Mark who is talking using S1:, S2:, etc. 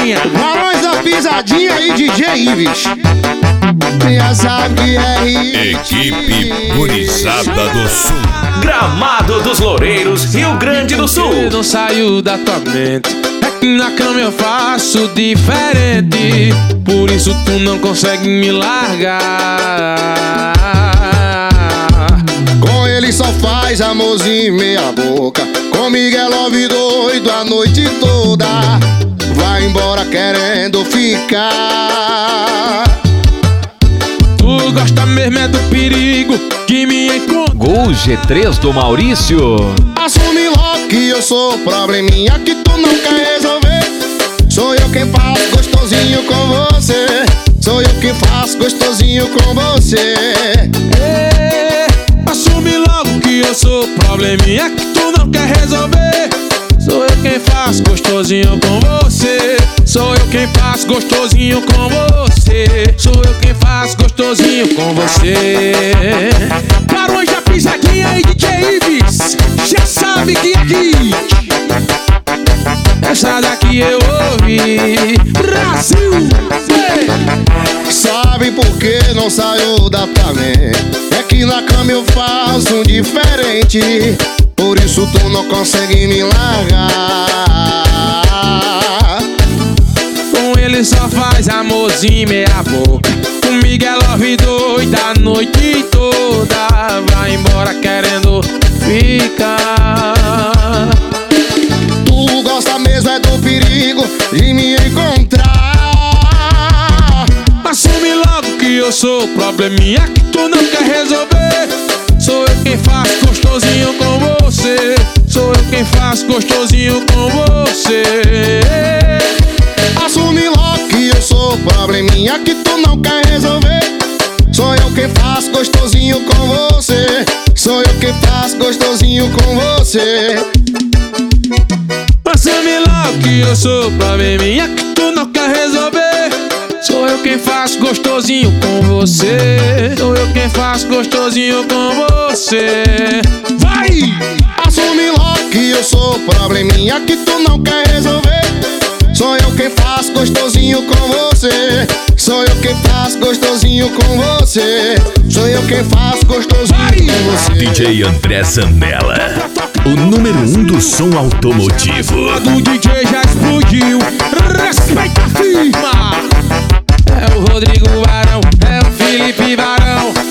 S1: pisadinha.
S2: Barões da Pisadinha e DJ Ives. Já sabe que é
S3: Equipe Gurizada do Sul.
S4: Gramado dos Loureiros, Rio Grande do Sul.
S1: Eu não saio da tua mente. É que na cama eu faço diferente. Por isso tu não consegue me largar.
S2: Com ele só faz amorzinho meia boca. Comigo é love doido a noite toda. Vai embora querendo ficar.
S1: Tu gosta mesmo é do perigo que me encontra.
S5: Gol G3 do Maurício.
S2: Assume logo que eu sou probleminha que tu não quer resolver. Sou eu quem faço gostosinho com você. Sou eu quem faço gostosinho com você.
S1: Assume logo que eu sou probleminha que tu não quer resolver. Sou eu quem faço gostosinho com você. Sou eu quem faço gostosinho com você. Sou eu quem faço gostosinho com você. Barões da Pisadinha e DJ Ives. Já sabe que aqui essa daqui eu ouvi. Brasil!
S2: Sabe por que não saiu da tua mente? É que na cama eu faço um diferente. Por isso tu não consegue me largar.
S1: Com ele só faz amorzinho meia boca. Comigo é love doida a noite toda. Vai embora querendo ficar.
S2: Tu gosta mesmo é do perigo de me encontrar.
S1: Assume logo que eu sou probleminha que tu não quer resolver. Sou eu quem faço gostosinho com você. Sou eu quem faço gostosinho com você.
S2: Assume logo que eu sou probleminha que tu não quer resolver. Sou eu quem faço gostosinho com você. Sou eu quem faço gostosinho com você.
S1: Assume logo que eu sou probleminha que tu não quer resolver. Sou eu quem faço gostosinho com você. Sou eu quem faço gostosinho com você. Vai!
S2: Assume logo que eu sou probleminha que tu não quer resolver. Sou eu quem faço gostosinho com você. Sou eu quem faço gostosinho com você. Sou eu quem faço gostosinho com você.
S3: DJ André Zanella, o número 1 do som automotivo.
S1: O DJ já explodiu. Respeita a firma. É o Rodrigo Barão, é o Felipe Barão.